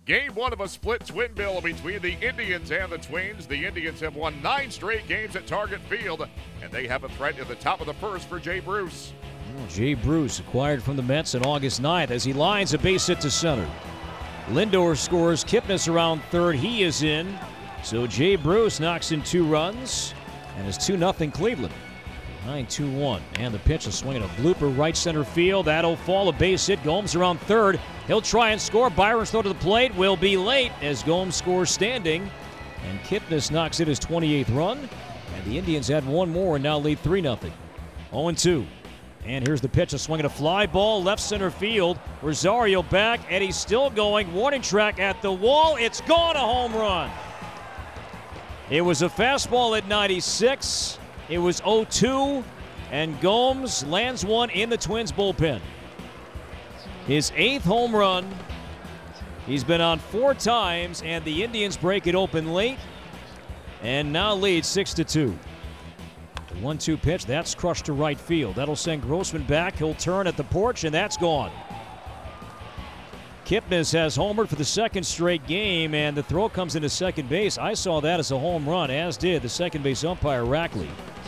Game one of a split twin bill between the Indians and the Twins. The Indians have won 9 straight games at Target Field, and they have a threat at the top of the first for Jay Bruce. Jay Bruce acquired from the Mets on August 9th as he lines a base hit to center. Lindor scores. Kipnis around third. He is in. So Jay Bruce knocks in 2 runs, and it's 2-0 Cleveland. 9-2-1. And the pitch is swinging a blooper right center field. That'll fall. A base hit. Gomes around third. He'll try and score. Byron's throw to the plate will be late as Gomes scores standing. And Kipnis knocks in his 28th run. And the Indians add one more and now lead 3-0. 0-2. And here's the pitch. A swing at a fly ball. Left center field. Rosario back. And he's still going. Warning track at the wall. It's gone. A home run. It was a fastball at 96. It was 0-2, and Gomes lands one in the Twins bullpen. His 8th home run. He's been on 4 times, and the Indians break it open late and now lead 6-2. The 1-2 pitch, that's crushed to right field. That'll send Grossman back. He'll turn at the porch, and that's gone. Kipnis has homered for the 2nd straight game, and the throw comes into second base. I saw that as a home run, as did the second base umpire, Rackley.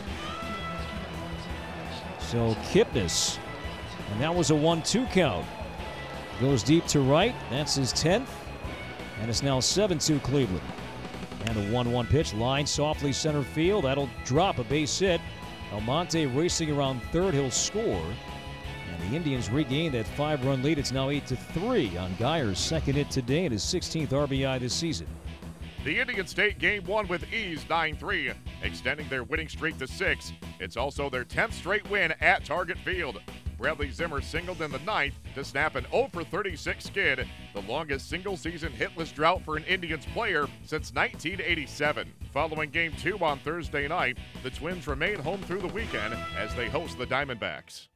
So Kipnis, and that was a 1-2 count. Goes deep to right. That's his 10th, and it's now 7-2 Cleveland. And a 1-1 pitch, line softly center field. That'll drop a base hit. Almonte racing around third. He'll score. And the Indians regain that 5-run lead. It's now 8-3 on Geyer's second hit today and his 16th RBI this season. The Indians take game 1 with ease, 9-3, extending their winning streak to 6. It's also their 10th straight win at Target Field. Bradley Zimmer singled in the 9th to snap an 0-for-36 skid, the longest single-season hitless drought for an Indians player since 1987. Following Game 2 on Thursday night, the Twins remain home through the weekend as they host the Diamondbacks.